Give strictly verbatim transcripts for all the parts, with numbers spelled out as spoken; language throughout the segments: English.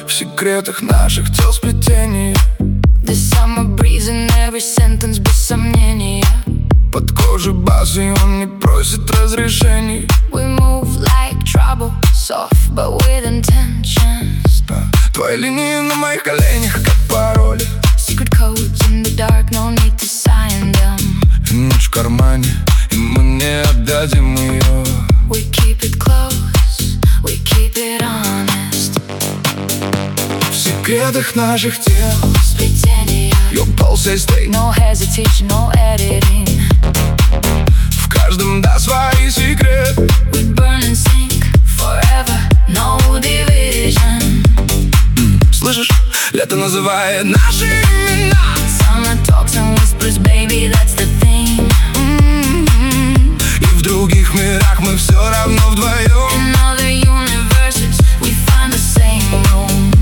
В секретах наших тел сплетения. The summer breeze in every sentence без сомнения. Под кожей баз, и он не просит разрешений. We move like trouble, soft but with intentions. Твои линии на моих коленях, как пароли. Secret codes in the dark, no need to sign them. Ночь в кармане, и мы не отдадим ее. We keep it close, we keep it honest. В секретах наших тел сплетения. Your pulse says stay. No hesitation, no editing. В каждом, да, свои секреты. We burn and sink forever, no division. mm, Слышишь? Лето называет наши имена. Summer talks and whispers, baby, that's the thing. mm-hmm. И в других мирах мы все равно вдвоем. In other universes, we find the same room.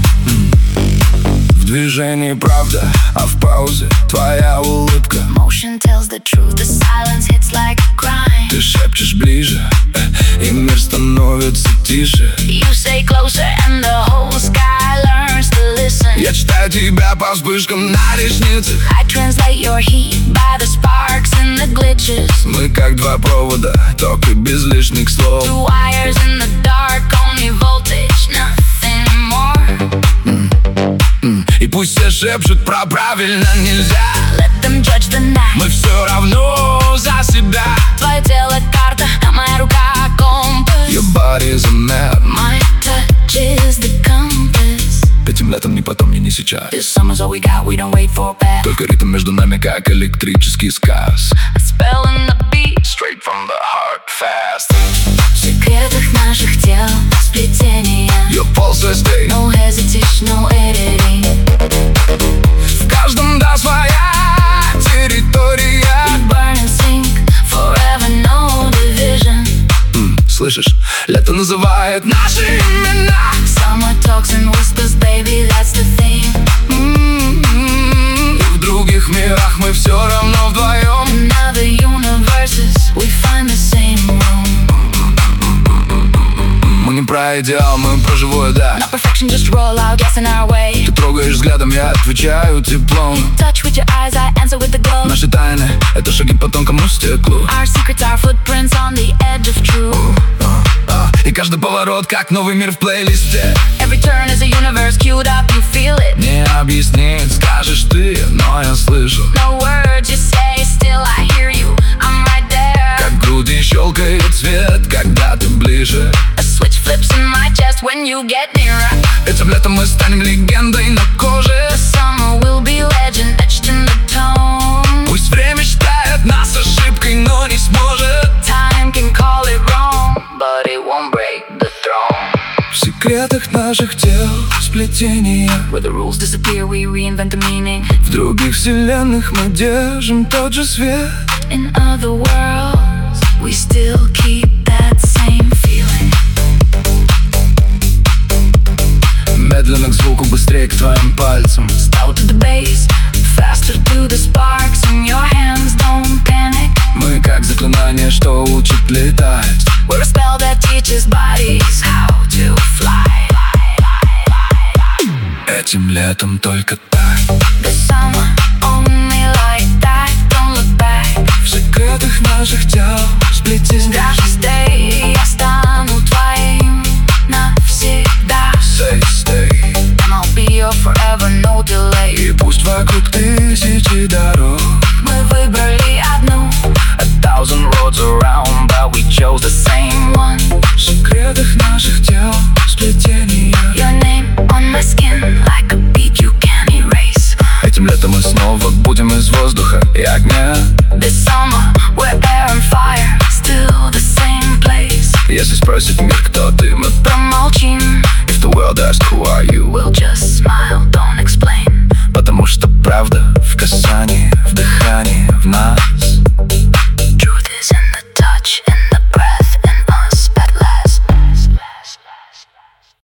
mm. В движении правда, а в паузе твоя улыбка. Motion tells the truth, the silence hits like a crime. Ты шепчешь ближе, и мир становится тише. You say closer and the whole sky learns to listen. Я читаю тебя по вспышкам на ресницах. I translate your heat by the sparks and the glitches. Мы как два провода, только без лишних слов. Two wires in the dark, only voltage, nothing more. mm. Mm. И пусть все шепчут про правильно нельзя. Let them judge the night. Мы все равно за себя. Твое тело карта, а моя рука компас. Your body is a map. My touch is the compass. Этим летом ни потом, ни не сейчас. This summer's all we got, we don't wait for bad. Только ритм между нами, как электрический сказ. A spell in the beat, straight from the heart, fast. в секретах наших тел сплетения. Your pulse says stay. No hesitation, no editing. В каждом, да, своя территория. We burn and sink forever, no division. mm, Слышишь? Лето называет наши имена. Summer talks and whispers, baby, that's the thing. mm-hmm. И в других мирах мы все равно вдвоем. In other universes, we find the same room. Мы не про идеал, мы про живое, да. Not perfection, just roll out, guessing our way. Ты трогаешь взглядом, я отвечаю теплом. Touch with your eyes, I answer with the glow. Наши тайны — это шаги по тонкому стеклу. Our secrets are footprints on the edge of truth. uh, uh, И каждый поворот, как новый мир в плейлисте. Every turn is a universe queued up, you feel it. Не объяснить, скажешь ты, но я слышу. No words you say, still I hear you, I'm right there. Как в груди щелкает свет, когда ты ближе. A switch flips in my chest when you get nearer. Этим летом мы станем легендой на коже. The summer will be legend, etched in the tone. Пусть время считает нас ошибкой, но не сможет. Time can call it wrong, but it won't break the throne. В секретах наших тел сплетения. Where the rules disappear, we reinvent the meaning. В других вселенных мы держим тот же свет. In other worlds, we still keep that same feeling. Медленно к звуку, быстрее к твоим пальцам. Slow to the bass, faster to the sparks in your hands, don't panic. Мы как заклинание, что учит летать. We're a spell that teaches bodies how to fly. Этим летом только так. The summer, only like that, don't look back. В секретах наших тел сплетения. Даже stay